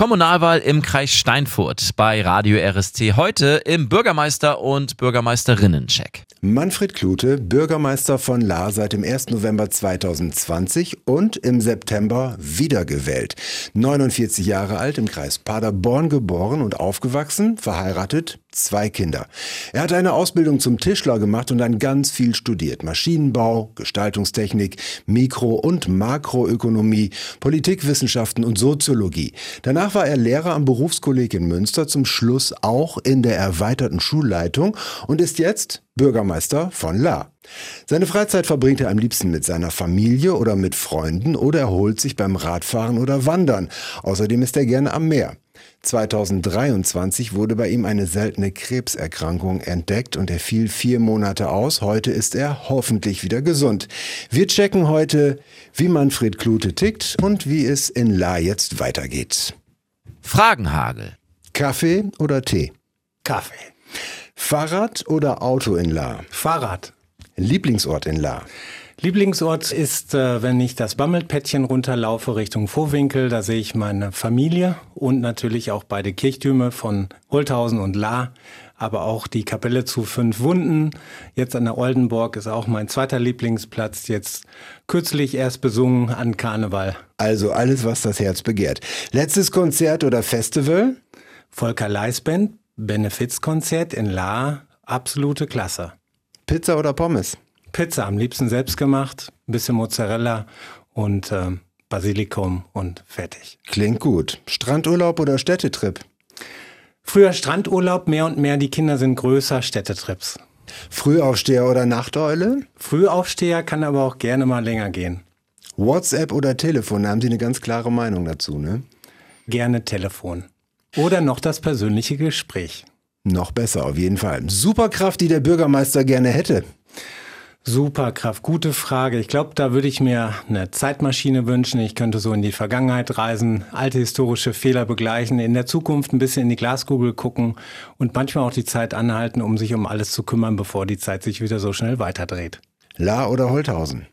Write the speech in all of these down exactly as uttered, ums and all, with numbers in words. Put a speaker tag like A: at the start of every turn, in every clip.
A: Kommunalwahl im Kreis Steinfurt bei Radio R S C. Heute im Bürgermeister- und Bürgermeisterinnen-Check.
B: Manfred Klute, Bürgermeister von Lahr seit dem ersten November zweitausendzwanzig und im September wiedergewählt. neunundvierzig Jahre alt, im Kreis Paderborn geboren und aufgewachsen, verheiratet, zwei Kinder. Er hat eine Ausbildung zum Tischler gemacht und dann ganz viel studiert. Maschinenbau, Gestaltungstechnik, Mikro- und Makroökonomie, Politikwissenschaften und Soziologie. Danach war er Lehrer am Berufskolleg in Münster, zum Schluss auch in der erweiterten Schulleitung und ist jetzt Bürgermeister von Lahr. Seine Freizeit verbringt er am liebsten mit seiner Familie oder mit Freunden oder erholt sich beim Radfahren oder Wandern. Außerdem ist er gerne am Meer. zweitausenddreiundzwanzig wurde bei ihm eine seltene Krebserkrankung entdeckt und er fiel vier Monate aus. Heute ist er hoffentlich wieder gesund. Wir checken heute, wie Manfred Klute tickt und wie es in Lahr jetzt weitergeht.
A: Fragenhagel.
B: Kaffee oder Tee?
C: Kaffee.
B: Fahrrad oder Auto in Lahr?
C: Fahrrad.
B: Lieblingsort in Lahr?
C: Lieblingsort ist, äh, wenn ich das Bammelpättchen runterlaufe Richtung Vohwinkel, da sehe ich meine Familie und natürlich auch beide Kirchtürme von Holthausen und Lahr, aber auch die Kapelle zu Fünf Wunden. Jetzt an der Oldenburg ist auch mein zweiter Lieblingsplatz, jetzt kürzlich erst besungen an Karneval.
B: Also alles, was das Herz begehrt. Letztes Konzert oder Festival?
C: Volker Leis Band, Benefizkonzert in Lahr, absolute Klasse.
B: Pizza oder Pommes?
C: Pizza, am liebsten selbst gemacht, ein bisschen Mozzarella und äh, Basilikum und fertig.
B: Klingt gut. Strandurlaub oder Städtetrip?
C: Früher Strandurlaub, mehr und mehr, die Kinder sind größer, Städtetrips.
B: Frühaufsteher oder Nachteule?
C: Frühaufsteher kann aber auch gerne mal länger gehen.
B: WhatsApp oder Telefon, da haben Sie eine ganz klare Meinung dazu, ne?
C: Gerne Telefon. Oder noch das persönliche Gespräch.
B: Noch besser, auf jeden Fall. Superkraft, die der Bürgermeister gerne hätte.
C: Superkraft, gute Frage. Ich glaube, da würde ich mir eine Zeitmaschine wünschen. Ich könnte so in die Vergangenheit reisen, alte historische Fehler begleichen, in der Zukunft ein bisschen in die Glaskugel gucken und manchmal auch die Zeit anhalten, um sich um alles zu kümmern, bevor die Zeit sich wieder so schnell weiterdreht.
B: Lahr oder Holthausen?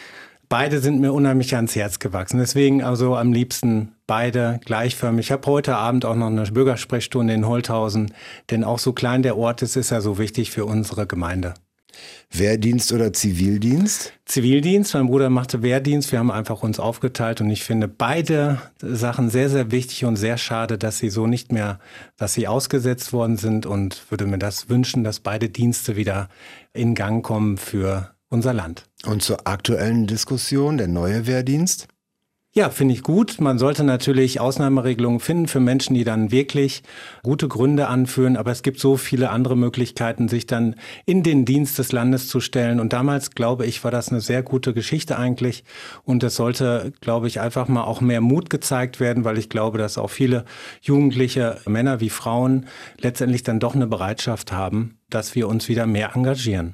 C: Beide sind mir unheimlich ans Herz gewachsen. Deswegen also am liebsten beide gleichförmig. Ich habe heute Abend auch noch eine Bürgersprechstunde in Holthausen, denn auch so klein der Ort ist, ist er so wichtig für unsere Gemeinde.
B: Wehrdienst oder Zivildienst?
C: Zivildienst, mein Bruder machte Wehrdienst, wir haben einfach uns aufgeteilt und ich finde beide Sachen sehr, sehr wichtig und sehr schade, dass sie so nicht mehr, dass sie ausgesetzt worden sind und würde mir das wünschen, dass beide Dienste wieder in Gang kommen für unser Land.
B: Und zur aktuellen Diskussion, der neue Wehrdienst?
C: Ja, finde ich gut. Man sollte natürlich Ausnahmeregelungen finden für Menschen, die dann wirklich gute Gründe anführen. Aber es gibt so viele andere Möglichkeiten, sich dann in den Dienst des Landes zu stellen. Und damals, glaube ich, war das eine sehr gute Geschichte eigentlich. Und es sollte, glaube ich, einfach mal auch mehr Mut gezeigt werden, weil ich glaube, dass auch viele Jugendliche, Männer wie Frauen, letztendlich dann doch eine Bereitschaft haben, dass wir uns wieder mehr engagieren.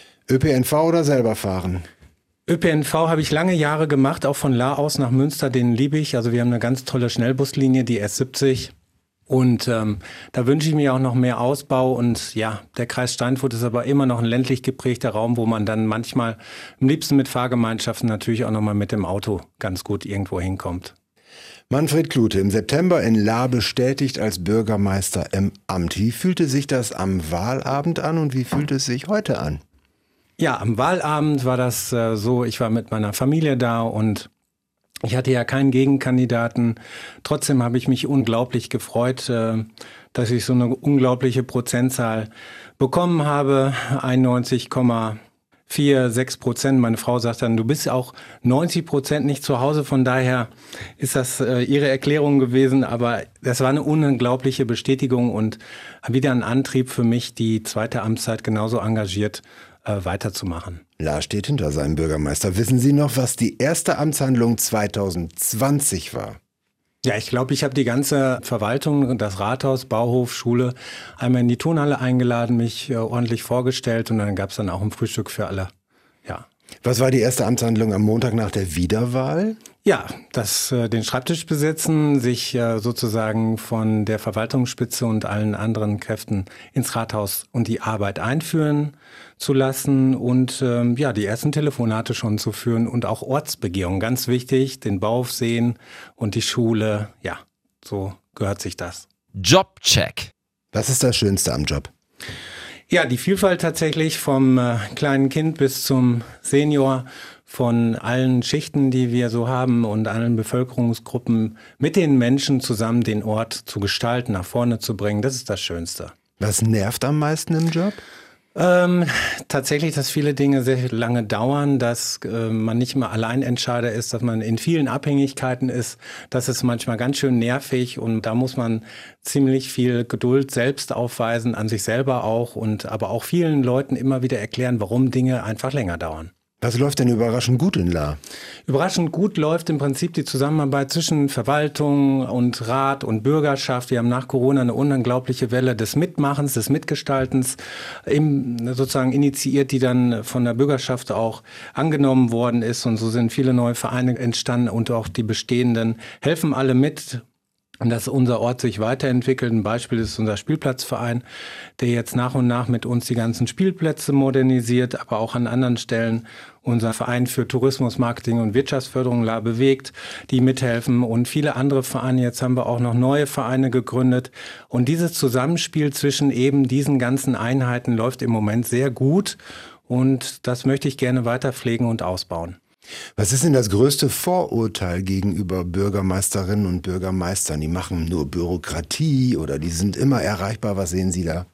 B: Ö P N V oder selber fahren?
C: Ö P N V habe ich lange Jahre gemacht, auch von Lahr aus nach Münster, den liebe ich. Also wir haben eine ganz tolle Schnellbuslinie, die S siebzig. Und ähm, da wünsche ich mir auch noch mehr Ausbau. Und ja, der Kreis Steinfurt ist aber immer noch ein ländlich geprägter Raum, wo man dann manchmal am liebsten mit Fahrgemeinschaften natürlich auch nochmal mit dem Auto ganz gut irgendwo hinkommt.
B: Manfred Klute, im September in Lahr bestätigt als Bürgermeister im Amt. Wie fühlte sich das am Wahlabend an und wie fühlt es sich heute an?
C: Ja, am Wahlabend war das äh, so, ich war mit meiner Familie da und ich hatte ja keinen Gegenkandidaten. Trotzdem habe ich mich unglaublich gefreut, äh, dass ich so eine unglaubliche Prozentzahl bekommen habe, einundneunzig Komma sechsundvierzig Prozent. Meine Frau sagt dann, du bist auch neunzig Prozent nicht zu Hause, von daher ist das äh, ihre Erklärung gewesen, aber das war eine unglaubliche Bestätigung und wieder ein Antrieb für mich, die zweite Amtszeit genauso engagiert äh, weiterzumachen.
B: Lahr steht hinter seinem Bürgermeister. Wissen Sie noch, was die erste Amtshandlung zweitausendzwanzig war?
C: Ja, ich glaube, ich habe die ganze Verwaltung, das Rathaus, Bauhof, Schule einmal in die Turnhalle eingeladen, mich äh, ordentlich vorgestellt und dann gab es dann auch ein Frühstück für alle. Ja.
B: Was war die erste Amtshandlung am Montag nach der Wiederwahl?
C: Ja, das, äh, den Schreibtisch besetzen, sich äh, sozusagen von der Verwaltungsspitze und allen anderen Kräften ins Rathaus und die Arbeit einführen zu lassen und ähm, ja, die ersten Telefonate schon zu führen und auch Ortsbegehungen, ganz wichtig, den Bauhof sehen und die Schule, ja, so gehört sich das.
A: Jobcheck.
B: Was ist das Schönste am Job?
C: Ja, die Vielfalt tatsächlich vom äh, kleinen Kind bis zum Senior, von allen Schichten, die wir so haben und allen Bevölkerungsgruppen mit den Menschen zusammen den Ort zu gestalten, nach vorne zu bringen, das ist das Schönste.
B: Was nervt am meisten im Job?
C: Ähm, tatsächlich, dass viele Dinge sehr lange dauern, dass äh, man nicht immer Alleinentscheider ist, dass man in vielen Abhängigkeiten ist. Das ist manchmal ganz schön nervig und da muss man ziemlich viel Geduld selbst aufweisen, an sich selber auch und aber auch vielen Leuten immer wieder erklären, warum Dinge einfach länger dauern.
B: Was läuft denn überraschend gut in Lahr?
C: Überraschend gut läuft im Prinzip die Zusammenarbeit zwischen Verwaltung und Rat und Bürgerschaft. Wir haben nach Corona eine unglaubliche Welle des Mitmachens, des Mitgestaltens im, sozusagen initiiert, die dann von der Bürgerschaft auch angenommen worden ist. Und so sind viele neue Vereine entstanden und auch die bestehenden helfen alle mit. Und dass unser Ort sich weiterentwickelt. Ein Beispiel ist unser Spielplatzverein, der jetzt nach und nach mit uns die ganzen Spielplätze modernisiert, aber auch an anderen Stellen unser Verein für Tourismus, Marketing und Wirtschaftsförderung Lahr bewegt, die mithelfen und viele andere Vereine. Jetzt haben wir auch noch neue Vereine gegründet. Und dieses Zusammenspiel zwischen eben diesen ganzen Einheiten läuft im Moment sehr gut. Und das möchte ich gerne weiter pflegen und ausbauen.
B: Was ist denn das größte Vorurteil gegenüber Bürgermeisterinnen und Bürgermeistern? Die machen nur Bürokratie oder die sind immer erreichbar. Was sehen Sie da?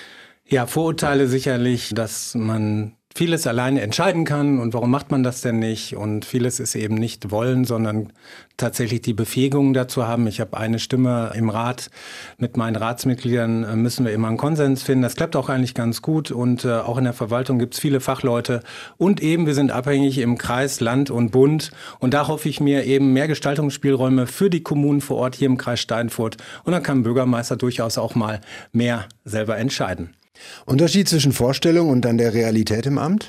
C: Ja, Vorurteile sicherlich, dass man vieles alleine entscheiden kann und warum macht man das denn nicht? Und vieles ist eben nicht wollen, sondern tatsächlich die Befähigung dazu haben. Ich habe eine Stimme im Rat. Mit meinen Ratsmitgliedern müssen wir immer einen Konsens finden. Das klappt auch eigentlich ganz gut und äh, auch in der Verwaltung gibt es viele Fachleute. Und eben, wir sind abhängig im Kreis, Land und Bund. Und da hoffe ich mir eben mehr Gestaltungsspielräume für die Kommunen vor Ort hier im Kreis Steinfurt. Und dann kann ein Bürgermeister durchaus auch mal mehr selber entscheiden.
B: Unterschied zwischen Vorstellung und dann der Realität im Amt?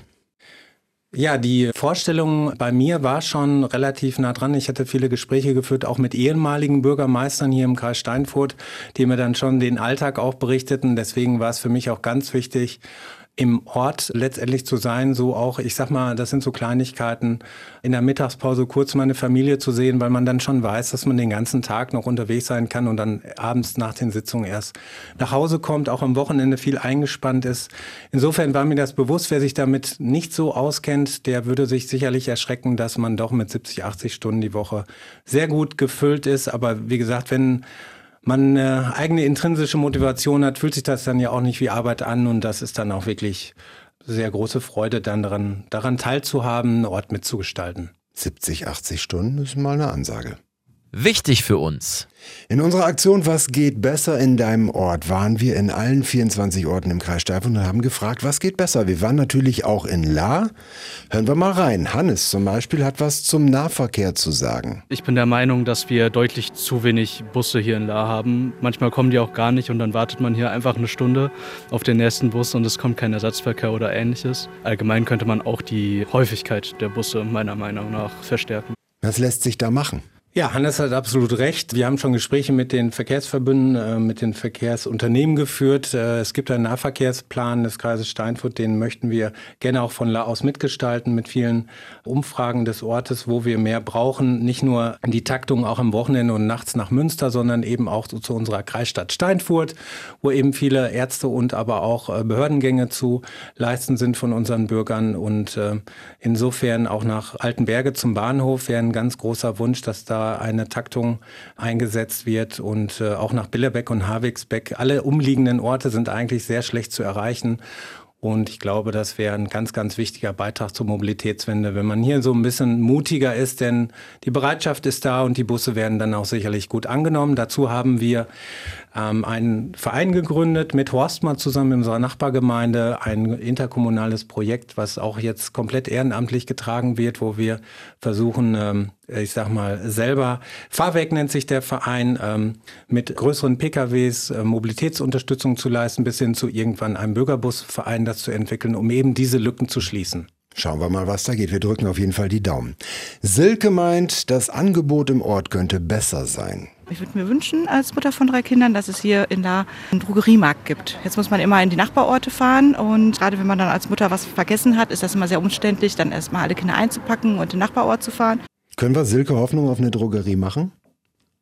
C: Ja, die Vorstellung bei mir war schon relativ nah dran. Ich hatte viele Gespräche geführt, auch mit ehemaligen Bürgermeistern hier im Kreis Steinfurt, die mir dann schon den Alltag auch berichteten. Deswegen war es für mich auch ganz wichtig, im Ort letztendlich zu sein, so auch, ich sag mal, das sind so Kleinigkeiten, in der Mittagspause kurz meine Familie zu sehen, weil man dann schon weiß, dass man den ganzen Tag noch unterwegs sein kann und dann abends nach den Sitzungen erst nach Hause kommt, auch am Wochenende viel eingespannt ist. Insofern war mir das bewusst, wer sich damit nicht so auskennt, der würde sich sicherlich erschrecken, dass man doch mit siebzig, achtzig Stunden die Woche sehr gut gefüllt ist. Aber wie gesagt, wenn man eine eigene intrinsische Motivation hat, fühlt sich das dann ja auch nicht wie Arbeit an und das ist dann auch wirklich sehr große Freude, dann daran, daran teilzuhaben, einen Ort mitzugestalten.
B: siebzig, achtzig Stunden ist mal eine Ansage.
A: Wichtig für uns.
B: In unserer Aktion Was geht besser in deinem Ort waren wir in allen vierundzwanzig Orten im Kreis Steinfurt und haben gefragt, was geht besser. Wir waren natürlich auch in Lahr. Hören wir mal rein. Hannes zum Beispiel hat was zum Nahverkehr zu sagen.
D: Ich bin der Meinung, dass wir deutlich zu wenig Busse hier in Lahr haben. Manchmal kommen die auch gar nicht und dann wartet man hier einfach eine Stunde auf den nächsten Bus und es kommt kein Ersatzverkehr oder ähnliches. Allgemein könnte man auch die Häufigkeit der Busse meiner Meinung nach verstärken.
B: Was lässt sich da machen?
C: Ja, Hannes hat absolut recht. Wir haben schon Gespräche mit den Verkehrsverbünden, äh, mit den Verkehrsunternehmen geführt. Äh, es gibt einen Nahverkehrsplan des Kreises Steinfurt, den möchten wir gerne auch von Lahr aus mitgestalten, mit vielen Umfragen des Ortes, wo wir mehr brauchen. Nicht nur die Taktung auch am Wochenende und nachts nach Münster, sondern eben auch zu, zu unserer Kreisstadt Steinfurt, wo eben viele Ärzte und aber auch äh, Behördengänge zu leisten sind von unseren Bürgern. Und äh, insofern auch nach Altenberge zum Bahnhof wäre ein ganz großer Wunsch, dass da eine Taktung eingesetzt wird und äh, auch nach Billerbeck und Havigsbeck. Alle umliegenden Orte sind eigentlich sehr schlecht zu erreichen. Und ich glaube, das wäre ein ganz, ganz wichtiger Beitrag zur Mobilitätswende, wenn man hier so ein bisschen mutiger ist, denn die Bereitschaft ist da und die Busse werden dann auch sicherlich gut angenommen. Dazu haben wir ähm, einen Verein gegründet mit Horstmar zusammen in unserer Nachbargemeinde, ein interkommunales Projekt, was auch jetzt komplett ehrenamtlich getragen wird, wo wir versuchen, ähm, ich sag mal, selber, Fahrweg nennt sich der Verein, ähm, mit größeren P K Ws äh, Mobilitätsunterstützung zu leisten, bis hin zu irgendwann einem Bürgerbusverein das zu entwickeln, um eben diese Lücken zu schließen.
B: Schauen wir mal, was da geht. Wir drücken auf jeden Fall die Daumen. Silke meint, das Angebot im Ort könnte besser sein.
E: Ich würde mir wünschen, als Mutter von drei Kindern, dass es hier in Lahr einen Drogeriemarkt gibt. Jetzt muss man immer in die Nachbarorte fahren und gerade wenn man dann als Mutter was vergessen hat, ist das immer sehr umständlich, dann erstmal alle Kinder einzupacken und in den Nachbarort zu fahren.
B: Können wir Silke Hoffnung auf eine Drogerie machen?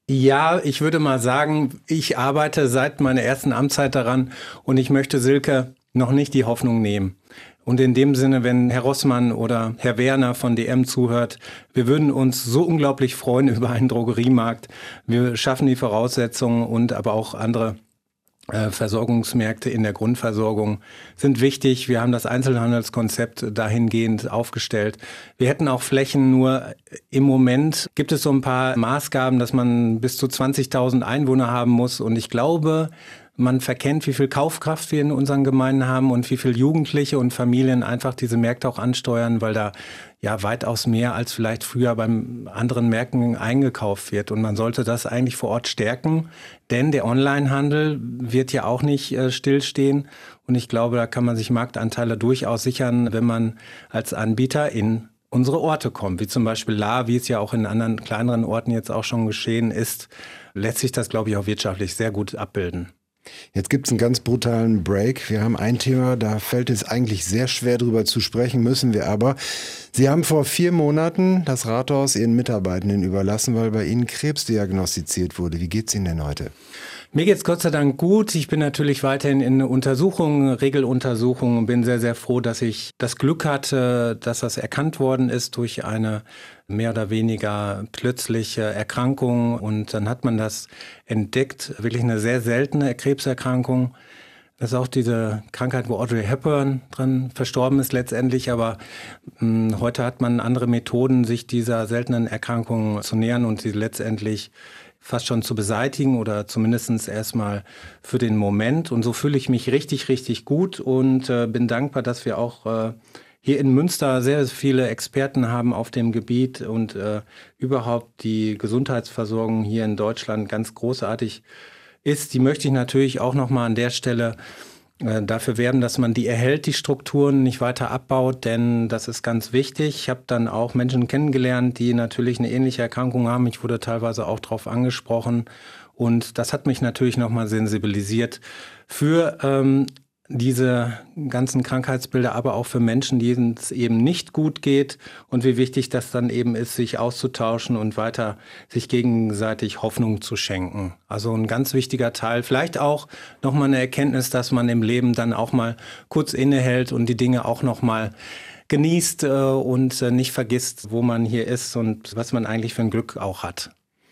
C: Ja, ich würde mal sagen, ich arbeite seit meiner ersten Amtszeit daran und ich möchte Silke noch nicht die Hoffnung nehmen. Und in dem Sinne, wenn Herr Rossmann oder Herr Werner von D M zuhört, wir würden uns so unglaublich freuen über einen Drogeriemarkt. Wir schaffen die Voraussetzungen und aber auch andere äh, Versorgungsmärkte in der Grundversorgung sind wichtig. Wir haben das Einzelhandelskonzept dahingehend aufgestellt. Wir hätten auch Flächen, nur im Moment gibt es so ein paar Maßgaben, dass man bis zu zwanzigtausend Einwohner haben muss. Und ich glaube, man verkennt, wie viel Kaufkraft wir in unseren Gemeinden haben und wie viel Jugendliche und Familien einfach diese Märkte auch ansteuern, weil da ja weitaus mehr als vielleicht früher beim anderen Märkten eingekauft wird. Und man sollte das eigentlich vor Ort stärken, denn der Onlinehandel wird ja auch nicht äh, stillstehen. Und ich glaube, da kann man sich Marktanteile durchaus sichern, wenn man als Anbieter in unsere Orte kommt, wie zum Beispiel Lahr, wie es ja auch in anderen kleineren Orten jetzt auch schon geschehen ist, lässt sich das, glaube ich, auch wirtschaftlich sehr gut abbilden.
B: Jetzt gibt es einen ganz brutalen Break. Wir haben ein Thema, da fällt es eigentlich sehr schwer drüber zu sprechen, müssen wir aber. Sie haben vor vier Monaten das Rathaus Ihren Mitarbeitenden überlassen, weil bei Ihnen Krebs diagnostiziert wurde. Wie geht's Ihnen denn heute?
C: Mir geht's Gott sei Dank gut. Ich bin natürlich weiterhin in Untersuchungen, Regeluntersuchungen und bin sehr, sehr froh, dass ich das Glück hatte, dass das erkannt worden ist durch eine mehr oder weniger plötzliche Erkrankung. Und dann hat man das entdeckt, wirklich eine sehr seltene Krebserkrankung. Das ist auch diese Krankheit, wo Audrey Hepburn dran verstorben ist letztendlich. Aber mh, heute hat man andere Methoden, sich dieser seltenen Erkrankung zu nähern und sie letztendlich fast schon zu beseitigen oder zumindest erstmal für den Moment. Und so fühle ich mich richtig, richtig gut und äh, bin dankbar, dass wir auch äh, hier in Münster sehr viele Experten haben auf dem Gebiet und äh, überhaupt die Gesundheitsversorgung hier in Deutschland ganz großartig ist. Die möchte ich natürlich auch nochmal an der Stelle äh, dafür werben, dass man die erhält, die Strukturen nicht weiter abbaut, denn das ist ganz wichtig. Ich habe dann auch Menschen kennengelernt, die natürlich eine ähnliche Erkrankung haben. Ich wurde teilweise auch darauf angesprochen und das hat mich natürlich nochmal sensibilisiert für ähm, diese ganzen Krankheitsbilder, aber auch für Menschen, denen es eben nicht gut geht und wie wichtig das dann eben ist, sich auszutauschen und weiter sich gegenseitig Hoffnung zu schenken. Also ein ganz wichtiger Teil. Vielleicht auch nochmal eine Erkenntnis, dass man im Leben dann auch mal kurz innehält und die Dinge auch nochmal genießt äh, und äh, nicht vergisst, wo man hier ist und was man eigentlich für ein Glück auch hat.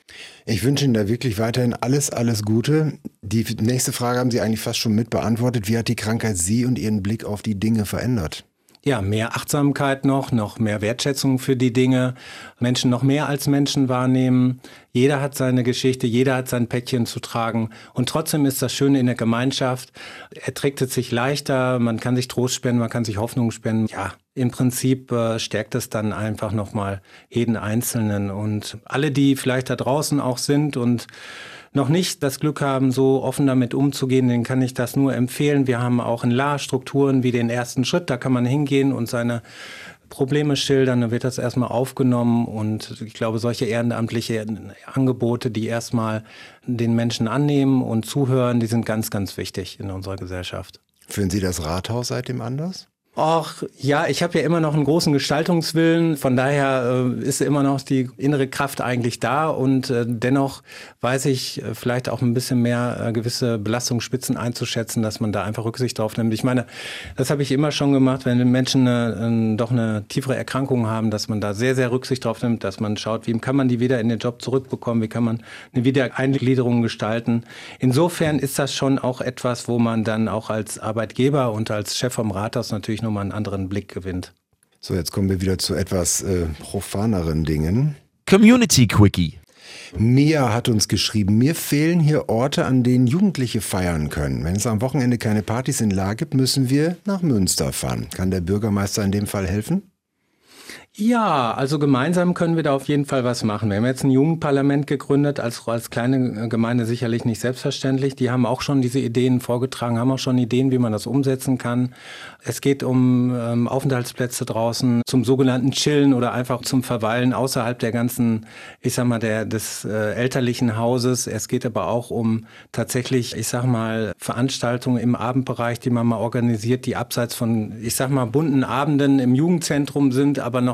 B: Ich wünsche Ihnen da wirklich weiterhin alles, alles Gute. Die nächste Frage haben Sie eigentlich fast schon mit beantwortet. Wie hat die Krankheit Sie und Ihren Blick auf die Dinge verändert?
C: Ja, mehr Achtsamkeit noch, noch mehr Wertschätzung für die Dinge, Menschen noch mehr als Menschen wahrnehmen. Jeder hat seine Geschichte, jeder hat sein Päckchen zu tragen. Und trotzdem ist das Schöne in der Gemeinschaft, er trägt es sich leichter, man kann sich Trost spenden, man kann sich Hoffnung spenden. Ja, im Prinzip äh, stärkt es dann einfach nochmal jeden Einzelnen. Und alle, die vielleicht da draußen auch sind und noch nicht das Glück haben, so offen damit umzugehen, denen kann ich das nur empfehlen. Wir haben auch in Lahr Strukturen wie den ersten Schritt, da kann man hingehen und seine Probleme schildern, dann wird das erstmal aufgenommen und ich glaube, solche ehrenamtliche Angebote, die erstmal den Menschen annehmen und zuhören, die sind ganz, ganz wichtig in unserer Gesellschaft.
B: Fühlen Sie das Rathaus seitdem anders?
C: Ach ja, ich habe ja immer noch einen großen Gestaltungswillen, von daher äh, ist immer noch die innere Kraft eigentlich da und äh, dennoch weiß ich äh, vielleicht auch ein bisschen mehr äh, gewisse Belastungsspitzen einzuschätzen, dass man da einfach Rücksicht drauf nimmt. Ich meine, das habe ich immer schon gemacht, wenn Menschen eine, äh, doch eine tiefere Erkrankung haben, dass man da sehr, sehr Rücksicht drauf nimmt, dass man schaut, wie kann man die wieder in den Job zurückbekommen, wie kann man eine Wiedereingliederung gestalten. Insofern ist das schon auch etwas, wo man dann auch als Arbeitgeber und als Chef vom Rathaus natürlich nochmal einen anderen Blick gewinnt.
B: So, jetzt kommen wir wieder zu etwas äh, profaneren Dingen.
A: Community Quickie.
B: Mia hat uns geschrieben, mir fehlen hier Orte, an denen Jugendliche feiern können. Wenn es am Wochenende keine Partys in Lahr gibt, müssen wir nach Münster fahren. Kann der Bürgermeister in dem Fall helfen?
C: Ja, also gemeinsam können wir da auf jeden Fall was machen. Wir haben jetzt ein Jugendparlament gegründet, als, als kleine Gemeinde sicherlich nicht selbstverständlich. Die haben auch schon diese Ideen vorgetragen, haben auch schon Ideen, wie man das umsetzen kann. Es geht um ähm, Aufenthaltsplätze draußen, zum sogenannten Chillen oder einfach zum Verweilen außerhalb der ganzen, ich sag mal, der, des äh, elterlichen Hauses. Es geht aber auch um tatsächlich, ich sag mal, Veranstaltungen im Abendbereich, die man mal organisiert, die abseits von, ich sag mal, bunten Abenden im Jugendzentrum sind, aber noch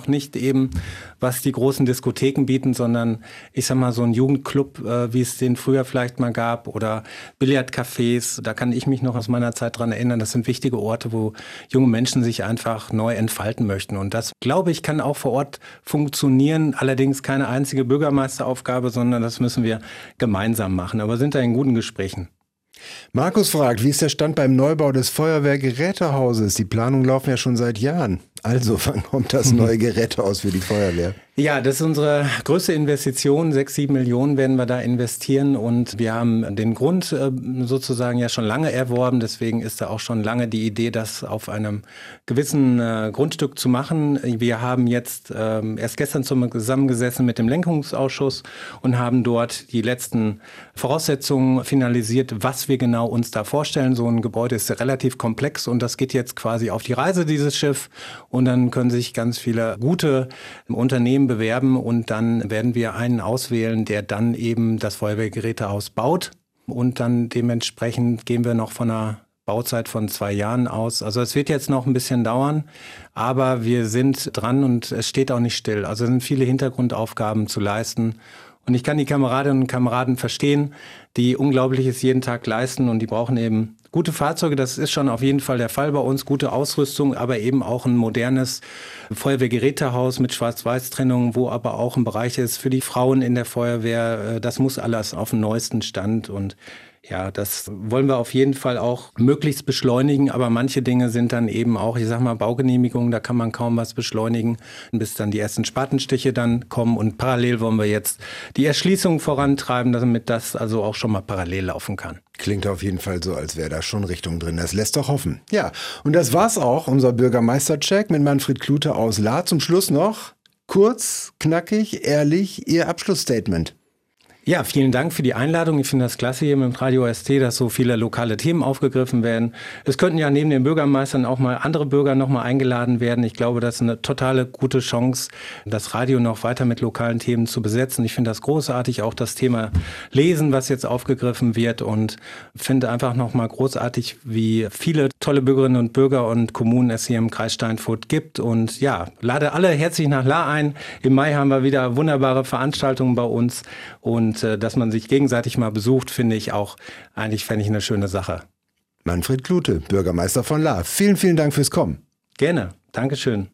C: nicht eben, was die großen Diskotheken bieten, sondern ich sag mal so ein Jugendclub, äh, wie es den früher vielleicht mal gab, oder Billardcafés. Da kann ich mich noch aus meiner Zeit dran erinnern. Das sind wichtige Orte, wo junge Menschen sich einfach neu entfalten möchten. Und das, glaube ich, kann auch vor Ort funktionieren. Allerdings keine einzige Bürgermeisteraufgabe, sondern das müssen wir gemeinsam machen. Aber sind da in guten Gesprächen.
B: Markus fragt, wie ist der Stand beim Neubau des Feuerwehrgerätehauses? Die Planungen laufen ja schon seit Jahren. Also, wann kommt das neue Gerätehaus für die Feuerwehr?
C: Ja, das ist unsere größte Investition. Sechs, sieben Millionen werden wir da investieren. Und wir haben den Grund äh, sozusagen ja schon lange erworben. Deswegen ist da auch schon lange die Idee, das auf einem gewissen äh, Grundstück zu machen. Wir haben jetzt äh, erst gestern zusammengesessen mit dem Lenkungsausschuss und haben dort die letzten Voraussetzungen finalisiert, was wir genau uns da vorstellen. So ein Gebäude ist relativ komplex und das geht jetzt quasi auf die Reise, dieses Schiff. Und dann können sich ganz viele gute Unternehmen bewerben und dann werden wir einen auswählen, der dann eben das Feuerwehrgerätehaus baut. Und dann dementsprechend gehen wir noch von einer Bauzeit von zwei Jahren aus. Also es wird jetzt noch ein bisschen dauern, aber wir sind dran und es steht auch nicht still. Also es sind viele Hintergrundaufgaben zu leisten. Und ich kann die Kameradinnen und Kameraden verstehen, die Unglaubliches jeden Tag leisten und die brauchen eben gute Fahrzeuge. Das ist schon auf jeden Fall der Fall bei uns, gute Ausrüstung, aber eben auch ein modernes Feuerwehrgerätehaus mit Schwarz-Weiß-Trennung, wo aber auch ein Bereich ist für die Frauen in der Feuerwehr. Das muss alles auf dem neuesten Stand und ja, das wollen wir auf jeden Fall auch möglichst beschleunigen, aber manche Dinge sind dann eben auch, ich sag mal, Baugenehmigungen, da kann man kaum was beschleunigen, bis dann die ersten Spatenstiche dann kommen und parallel wollen wir jetzt die Erschließung vorantreiben, damit das also auch schon mal parallel laufen kann.
B: Klingt auf jeden Fall so, als wäre da schon Richtung drin. Das lässt doch hoffen. Ja, und das war's auch, unser Bürgermeister-Check mit Manfred Klute aus Lahr. Zum Schluss noch kurz, knackig, ehrlich, Ihr Abschlussstatement.
C: Ja, vielen Dank für die Einladung. Ich finde das klasse hier mit dem Radio O S T, dass so viele lokale Themen aufgegriffen werden. Es könnten ja neben den Bürgermeistern auch mal andere Bürger noch mal eingeladen werden. Ich glaube, das ist eine totale gute Chance, das Radio noch weiter mit lokalen Themen zu besetzen. Ich finde das großartig, auch das Thema Lesen, was jetzt aufgegriffen wird, und finde einfach noch mal großartig, wie viele tolle Bürgerinnen und Bürger und Kommunen es hier im Kreis Steinfurt gibt. Und ja, lade alle herzlich nach Lahr ein. Im Mai haben wir wieder wunderbare Veranstaltungen bei uns und dass man sich gegenseitig mal besucht, finde ich auch, eigentlich fände ich eine schöne Sache.
B: Manfred Klute, Bürgermeister von Lahr. Vielen, vielen Dank fürs Kommen.
C: Gerne. Dankeschön.